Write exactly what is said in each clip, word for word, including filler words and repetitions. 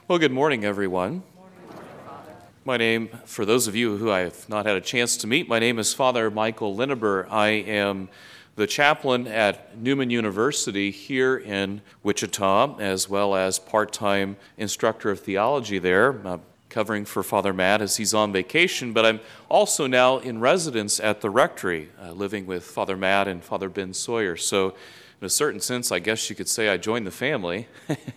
Well, good morning, everyone. My name, for those of you who I have not had a chance to meet, my name is Father Michael Linneber. I am the chaplain at Newman University here in Wichita, as well as part-time instructor of theology there, uh, covering for Father Matt as he's on vacation. But I'm also now in residence at the rectory, uh, living with Father Matt and Father Ben Sawyer. So in a certain sense, I guess you could say I joined the family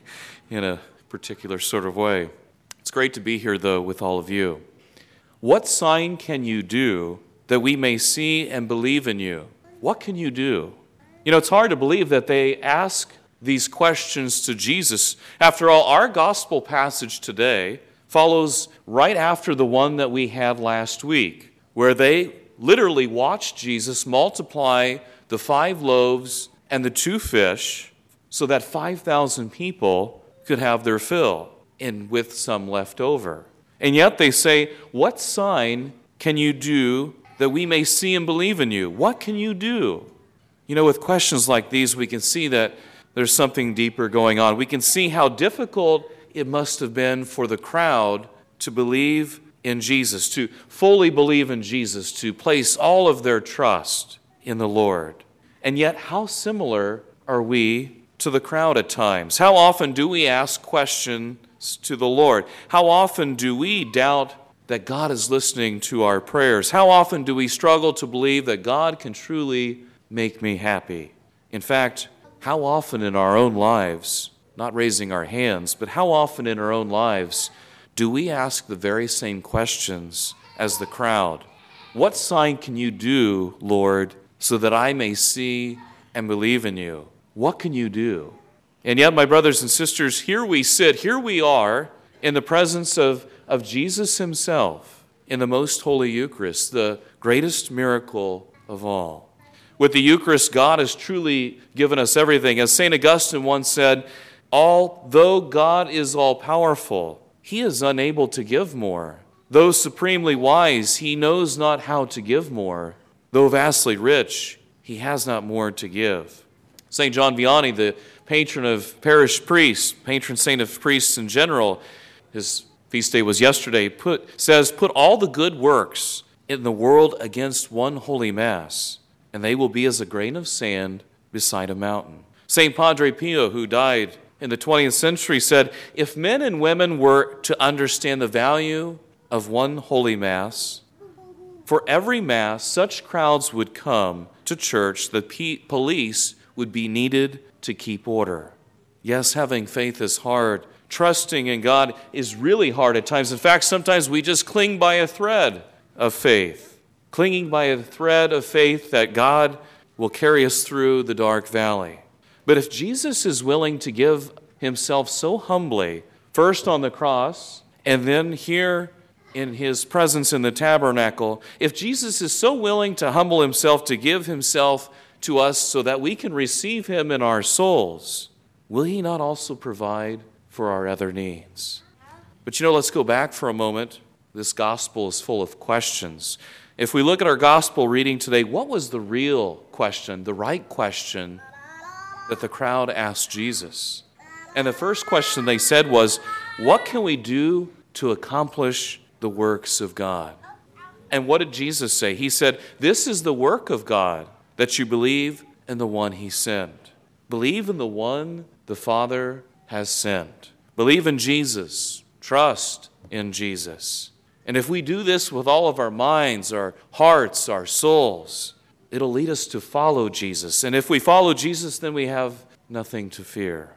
in a particular sort of way. It's great to be here, though, with all of you. What sign can you do that we may see and believe in you? What can you do? You know, it's hard to believe that they ask these questions to Jesus. After all, our gospel passage today follows right after the one that we had last week, where they literally watched Jesus multiply the five loaves and the two fish so that five thousand people could have their fill, and with some left over. And yet they say, what sign can you do that we may see and believe in you? What can you do? You know, with questions like these, we can see that there's something deeper going on. We can see how difficult it must have been for the crowd to believe in Jesus, to fully believe in Jesus, to place all of their trust in the Lord. And yet, how similar are we to the crowd at times? How often do we ask questions to the Lord? How often do we doubt that God is listening to our prayers? How often do we struggle to believe that God can truly make me happy? In fact, how often in our own lives, not raising our hands, but how often in our own lives do we ask the very same questions as the crowd? What sign can you do, Lord, so that I may see and believe in you? What can you do? And yet, my brothers and sisters, here we sit, here we are in the presence of, of Jesus himself in the most holy Eucharist, the greatest miracle of all. With the Eucharist, God has truly given us everything. As Saint Augustine once said, although God is all-powerful, he is unable to give more. Though supremely wise, he knows not how to give more. Though vastly rich, he has not more to give. Saint John Vianney, the patron of parish priests, patron saint of priests in general, his feast day was yesterday, put, says, put all the good works in the world against one holy Mass, and they will be as a grain of sand beside a mountain. Saint Padre Pio, who died in the twentieth century, said, if men and women were to understand the value of one holy Mass, for every Mass, such crowds would come to church that p- police would be needed to keep order. Yes, having faith is hard. Trusting in God is really hard at times. In fact, sometimes we just cling by a thread of faith, clinging by a thread of faith that God will carry us through the dark valley. But if Jesus is willing to give himself so humbly, first on the cross, and then here in his presence in the tabernacle, if Jesus is so willing to humble himself, to give himself to us so that we can receive him in our souls, will he not also provide for our other needs? But you know, let's go back for a moment. This gospel is full of questions. If we look at our gospel reading today, what was the real question, the right question that the crowd asked Jesus? And the first question they said was, what can we do to accomplish the works of God? And what did Jesus say? He said, this is the work of God, that you believe in the one he sent. Believe in the one the Father has sent. Believe in Jesus. Trust in Jesus. And if we do this with all of our minds, our hearts, our souls, it'll lead us to follow Jesus. And if we follow Jesus, then we have nothing to fear.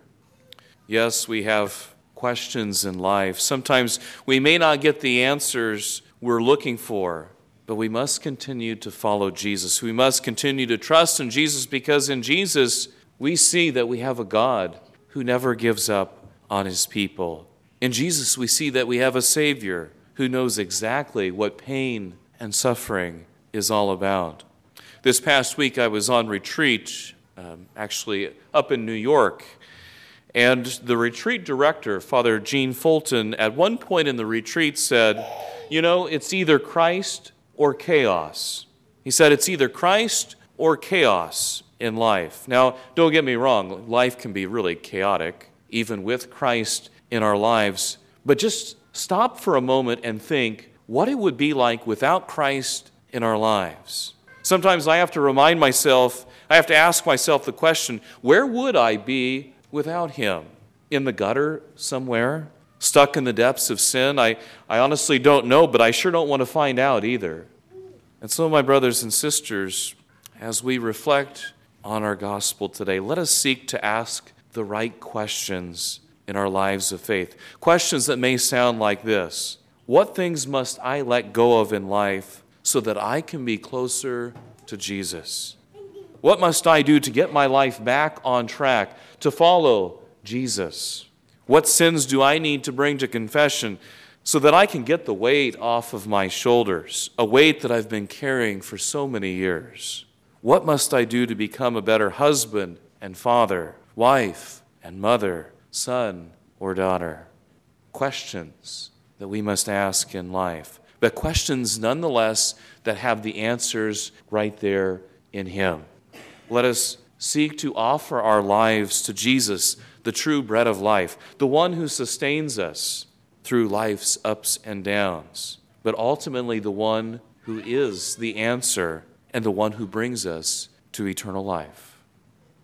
Yes, we have questions in life. Sometimes we may not get the answers we're looking for, but we must continue to follow Jesus. We must continue to trust in Jesus, because in Jesus we see that we have a God who never gives up on his people. In Jesus we see that we have a Savior who knows exactly what pain and suffering is all about. This past week I was on retreat, um, actually up in New York, and the retreat director, Father Gene Fulton, at one point in the retreat said, you know, it's either Christ or chaos. He said it's either Christ or chaos in life. Now, don't get me wrong, life can be really chaotic, even with Christ in our lives. But just stop for a moment and think what it would be like without Christ in our lives. Sometimes I have to remind myself, I have to ask myself the question, where would I be without him? In the gutter somewhere? Stuck in the depths of sin? I, I honestly don't know, but I sure don't want to find out either. And so, my brothers and sisters, as we reflect on our gospel today, let us seek to ask the right questions in our lives of faith. Questions that may sound like this: what things must I let go of in life so that I can be closer to Jesus? What must I do to get my life back on track, to follow Jesus? What sins do I need to bring to confession so that I can get the weight off of my shoulders, a weight that I've been carrying for so many years? What must I do to become a better husband and father, wife and mother, son or daughter? Questions that we must ask in life, but questions nonetheless that have the answers right there in him. Let us seek to offer our lives to Jesus, the true bread of life, the one who sustains us through life's ups and downs, but ultimately the one who is the answer and the one who brings us to eternal life.